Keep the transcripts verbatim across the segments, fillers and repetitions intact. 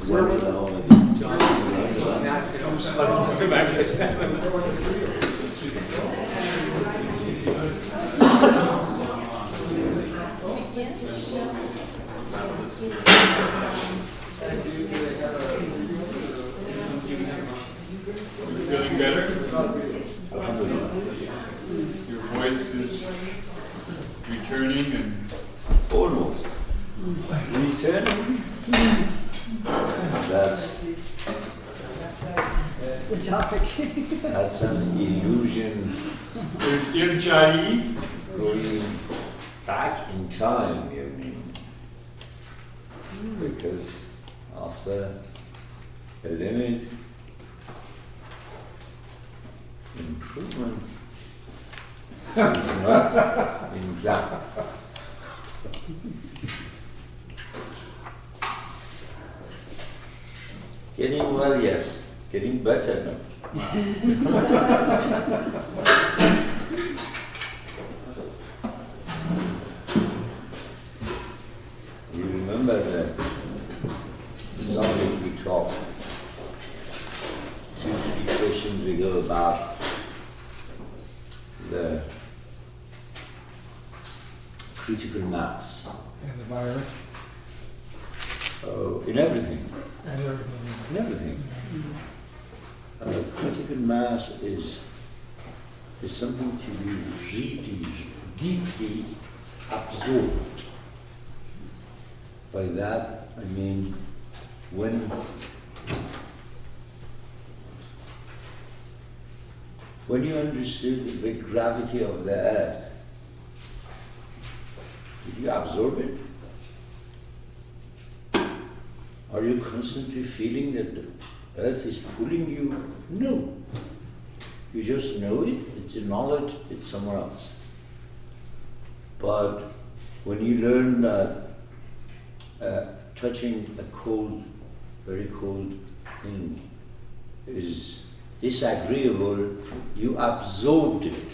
Where was that? John. You feeling better? Your voice is returning and almost returning. That's the topic. That's an illusion. Irjai. Going back in time, you mean? Because after a limit, improvement is not in that. Getting well, yes. Getting better now. You remember the subject we talked two, three sessions ago about the critical mass. And the virus. Oh, in everything. And everything. In everything. Uh, critical mass is is something to be really deeply absorbed. By that I mean when when you understood the gravity of the earth, did you absorb it? Are you constantly feeling that the earth is pulling you? No. You just know it, it's a knowledge, it's somewhere else. But when you learn that uh, touching a cold, very cold thing is disagreeable, you absorbed it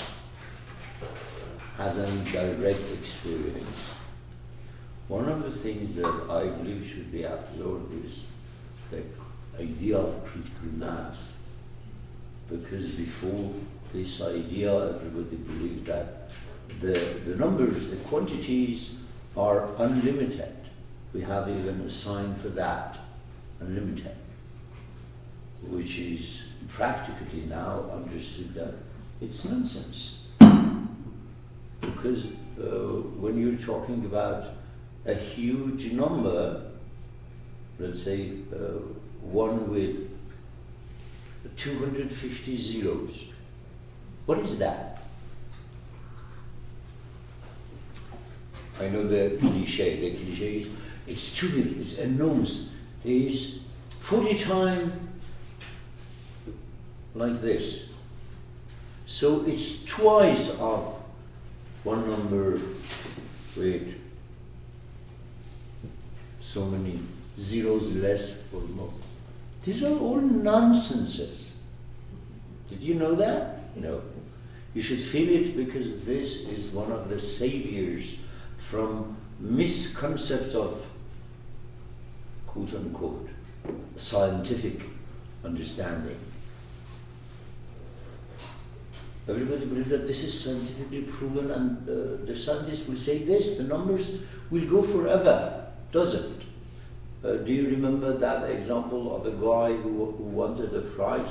as a direct experience. One of the things that I believe should be absorbed is the idea of critical mass. Because before this idea, everybody believed that the, the numbers, the quantities are unlimited. We have even a sign for that, unlimited, which is practically now understood that it's nonsense. Because uh, when you're talking about a huge number, let's say uh, one with two hundred fifty zeros, what is that? I know the cliche, the cliche is, it's too big, it's enormous. It's forty times like this. So it's twice of one number with so many zeros less or more. These are all nonsenses. Did you know that? No. You should feel it because this is one of the saviors from misconcept of quote unquote scientific understanding. Everybody believes that this is scientifically proven and uh, the scientists will say this, the numbers will go forever. Doesn't. Uh, do you remember that example of a guy who, who wanted a prize?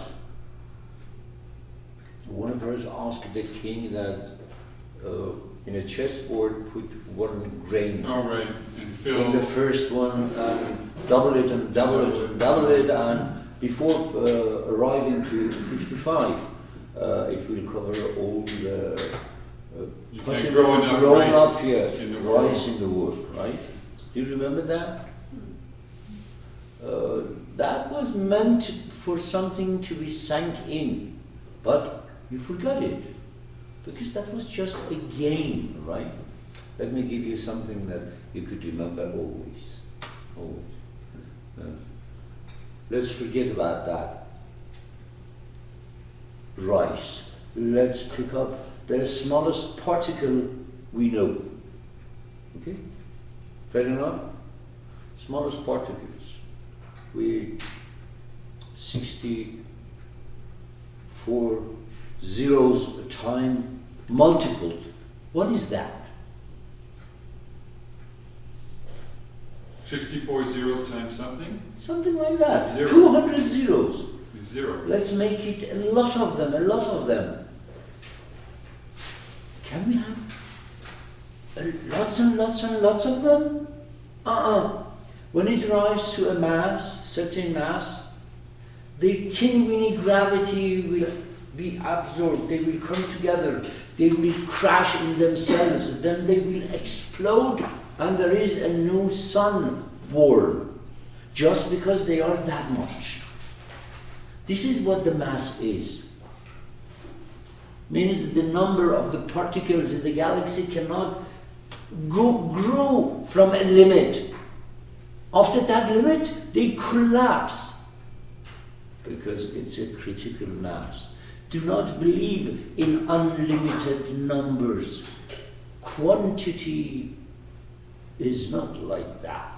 One of us asked the king that uh, in a chessboard put one grain oh, right. and fill in the first one and double it and double it and double it, and before uh, arriving to fifty-five, uh, it will cover all the uh, you can't grow enough grown rice up here, in the world. rice in the world, right? Do you remember that? Uh, that was meant for something to be sank in, but you forgot it, because that was just a game, right? Let me give you something that you could remember always, always. Uh, let's forget about that. Rice. Let's pick up the smallest particle we know. Okay? Fair enough? Smallest particles. with sixty-four zeros a time multipled. What is that? sixty-four zeros times something? Something like that. Zero. two hundred zeros. Zero. Let's make it a lot of them, a lot of them. Can we have uh, lots and lots and lots of them? Uh-uh. When it arrives to a mass, certain mass, the teeny-weeny gravity will be absorbed, they will come together, they will crash in themselves, then they will explode, and there is a new sun born, just because they are that much. This is what the mass is. Means that the number of the particles in the galaxy cannot go, grow from a limit. After that limit, they collapse because it's a critical mass. Do not believe in unlimited numbers. Quantity is not like that.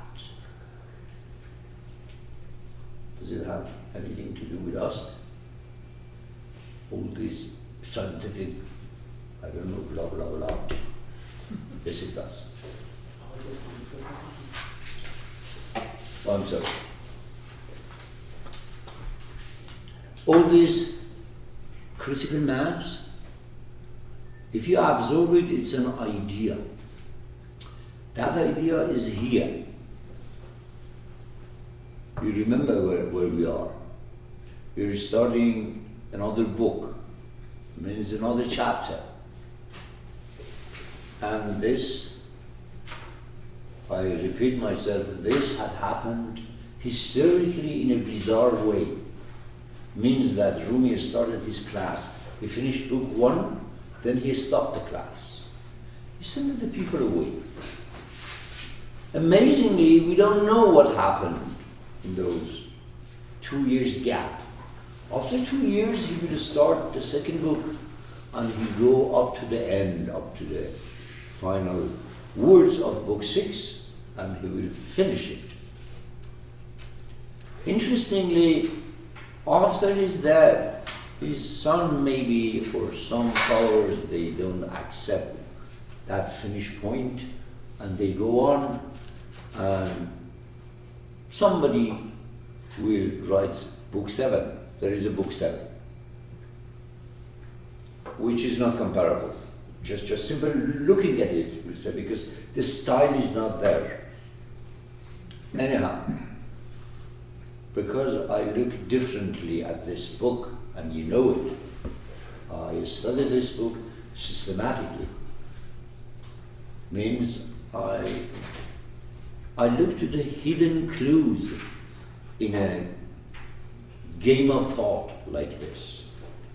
Does it have anything to do with us? All these scientific, I don't know, blah, blah, blah. Yes, it does. Oh, I'm sorry. All this critical mass, if you absorb it, it's an idea. That idea is here. You remember where, where we are. We're starting another book. It means another chapter. And this, I repeat myself, this had happened historically in a bizarre way. Means that Rumi started his class. He finished book one, then he stopped the class. He sent the people away. Amazingly, we don't know what happened in those two years gap. After two years, he will start the second book, and he go up to the end, up to the final words of book six, and he will finish it. Interestingly, after his death, his son maybe, or some followers, they don't accept that finish point, and they go on, and somebody will write book seven. There is a book seven, which is not comparable. Just, just simply looking at it, we'll say, because the style is not there. Anyhow, because I look differently at this book, and you know it, I studied this book systematically. Means I, I look to the hidden clues in a game of thought like this.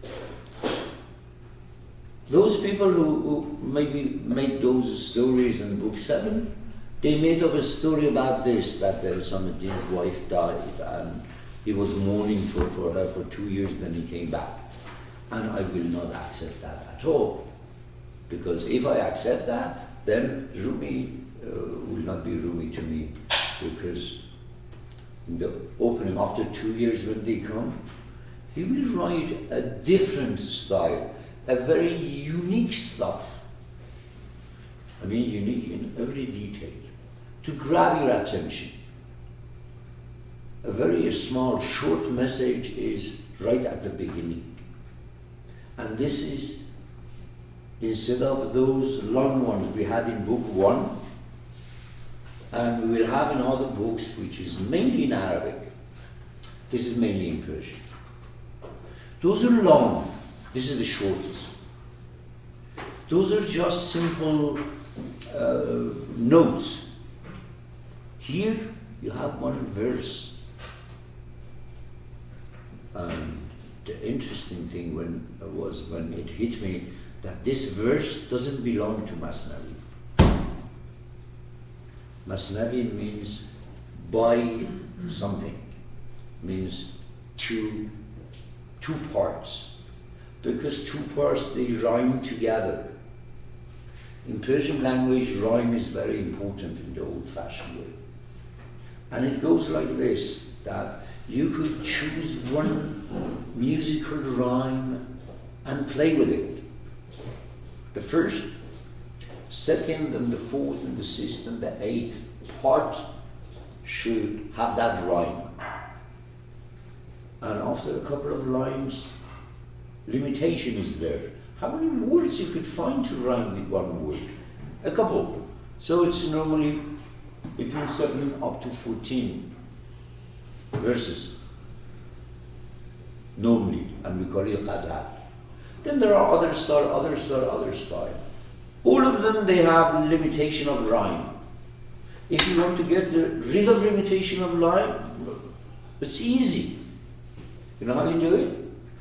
Those people who, who maybe made those stories in book seven, they made up a story about this, that there was Samadin's wife died and he was mourning for, for her for two years, then he came back. And I will not accept that at all. Because if I accept that, then Rumi uh, will not be Rumi to me. Because in the opening, after two years when they come, he will write a different style, a very unique stuff. I mean unique in every detail, to grab your attention. A very small, short message is right at the beginning. And this is, instead of those long ones we had in book one, and we will have in other books, which is mainly in Arabic. This is mainly in Persian. Those are long. This is the shortest. Those are just simple uh, notes. Here you have one verse. And the interesting thing when was when it hit me that this verse doesn't belong to Masnavi. Masnavi means by something, means two, two parts. Because two parts, they rhyme together. In Persian language, rhyme is very important in the old-fashioned way. And it goes like this, that you could choose one musical rhyme and play with it. The first, second, and the fourth, and the sixth, and the eighth part should have that rhyme. And after a couple of lines, limitation is there. How many words you could find to rhyme with one word? A couple. So it's normally between seven up to fourteen verses. Normally, and we call it ghazal. Then there are other style, other style, other style. All of them, they have limitation of rhyme. If you want to get the, rid of limitation of rhyme, it's easy. You know how you do it?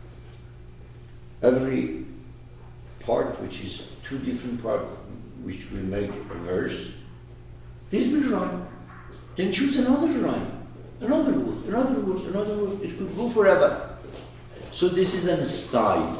Every part, which is two different parts, which will make a verse, this will rhyme. Then choose another rhyme, another word, another word, another word. It could go forever. So this is a style.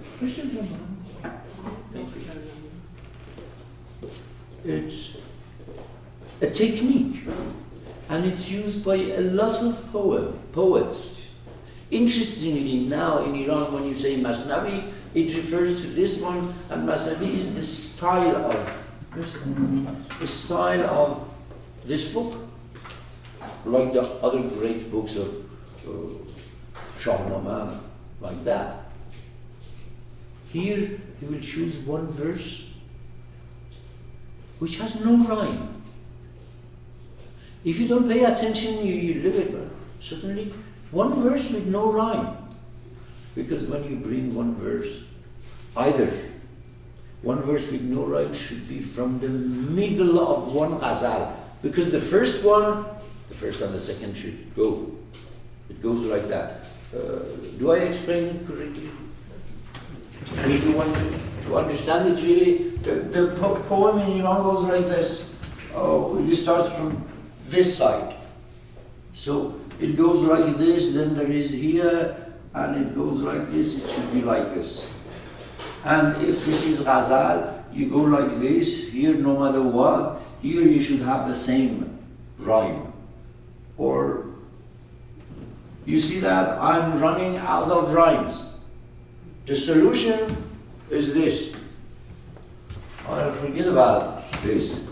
It's a technique, and it's used by a lot of poem, poets. Interestingly, now in Iran, when you say Masnavi, it refers to this one, and Masnavi is the style of the style of this book, like the other great books of uh, Shahnameh, like that. Here, he will choose one verse which has no rhyme. If you don't pay attention, you, you live it. Suddenly, one verse with no rhyme. Because when you bring one verse, either one verse with no rhyme should be from the middle of one ghazal. Because the first one, the first and the second should go. It goes like that. Uh, do I explain it correctly? If you want to, to understand it really, the, the po- poem in Iran goes like this. Oh, it starts from this side. So it goes like this, then there is here, and it goes like this, it should be like this. And if this is ghazal, you go like this, here no matter what, here you should have the same rhyme. Or, you see that I'm running out of rhymes. The solution is this. I'll forget about this.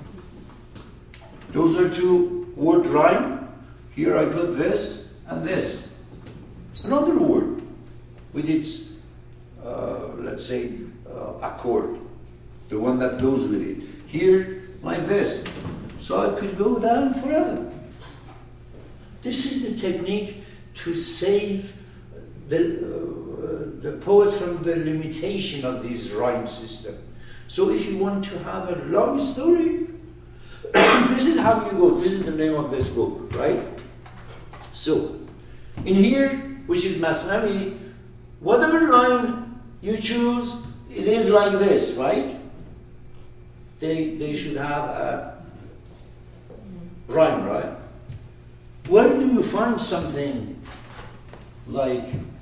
Those are two word rhyme. Here I put this and this. Another word with its, uh, let's say, uh, accord. The one that goes with it. Here, like this. So I could go down forever. This is the technique to save the, uh, the poet from the limitation of this rhyme system. So if you want to have a long story, this is how you go. This is the name of this book, right? So, in here, which is Masnavi, whatever line you choose, it is like this, right? They, they should have a rhyme, right? Where do you find something like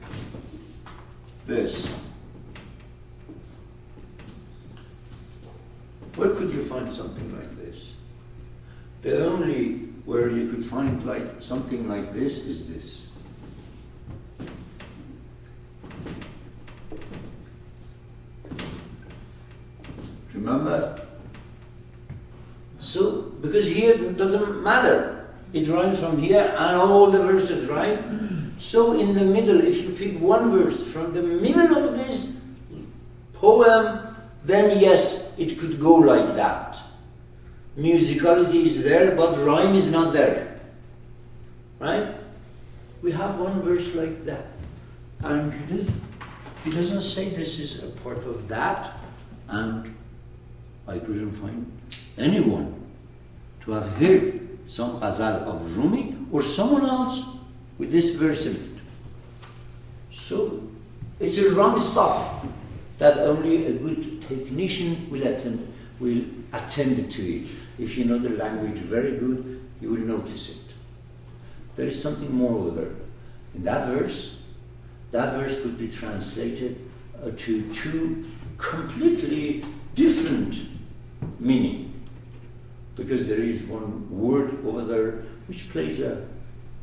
this? Where could you find something like this? The only where you could find like something like this is this. Remember? So, because here it doesn't matter. It runs from here and all the verses, right? So in the middle, if you pick one verse from the middle of this poem, then yes, it could go like that. Musicality is there, but rhyme is not there. Right? We have one verse like that. And he doesn't, he doesn't say this is a part of that, and I couldn't find anyone to have heard some ghazal of Rumi or someone else with this verse in it. So it's a wrong stuff that only a good technician will attend, will attend to it. If you know the language very good, you will notice it. There is something more over there. In that verse, that verse could be translated uh, to two completely different meaning. Because there is one word over there which plays a